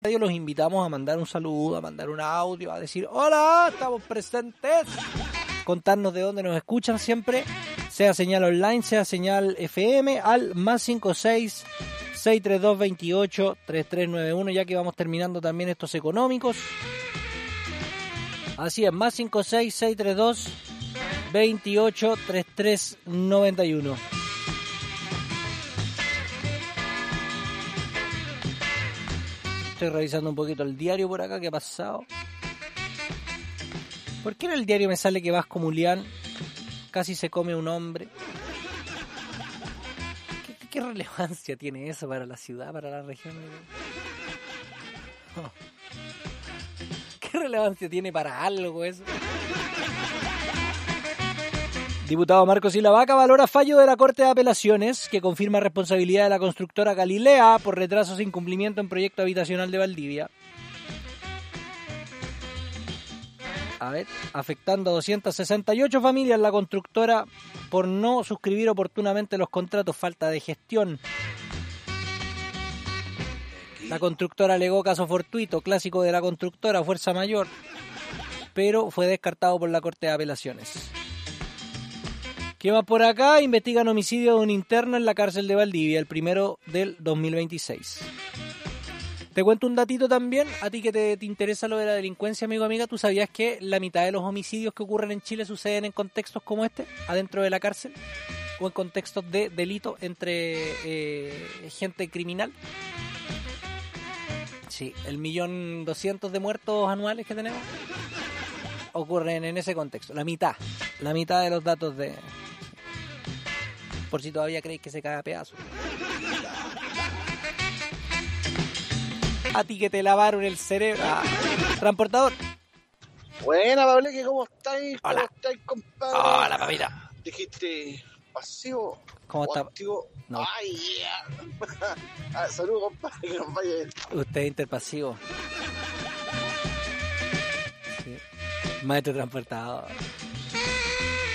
radio, los invitamos a mandar un saludo, a mandar un audio, a decir hola, estamos presentes, contarnos de dónde nos escuchan siempre, sea señal online, sea señal FM, al +56 632 28 3391, ya que vamos terminando también estos económicos. Así es, +56 632 28 3391. Estoy revisando un poquito el diario por acá, ¿qué ha pasado? ¿Por qué en el diario me sale que Vasco Mulián casi se come un hombre? ¿Qué relevancia tiene eso para la ciudad, para la región? Oh. ¿Qué relevancia tiene para algo eso? Diputado Marcos Silavaca valora fallo de la Corte de Apelaciones que confirma responsabilidad de la constructora Galilea por retrasos e incumplimiento en proyecto habitacional de Valdivia. Afectando a 268 familias la constructora por no suscribir oportunamente los contratos, falta de gestión. La constructora alegó caso fortuito, clásico de la constructora, fuerza mayor, pero fue descartado por la Corte de Apelaciones. ¿Qué más por acá? Investigan homicidio de un interno en la cárcel de Valdivia, el primero del 2026. Te cuento un datito también, a ti que te interesa lo de la delincuencia, amigo, amiga. ¿Tú sabías que la mitad de los homicidios que ocurren en Chile suceden en contextos como este, adentro de la cárcel? ¿O en contextos de delito entre gente criminal? Sí, el 1.200.000 de muertos anuales que tenemos ocurren en ese contexto. La mitad de los datos de... Por si todavía creéis que se cae a pedazos. A ti que te lavaron el cerebro. Transportador. Buena, Pableque, ¿cómo estáis? Hola. ¿Cómo estáis, compadre? Hola, papita. Dijiste pasivo. ¿Cómo está? Activo. No. Ay, yeah. Saludos, compadre, que nos vaya bien. Usted es interpasivo. Sí. Maestro transportador.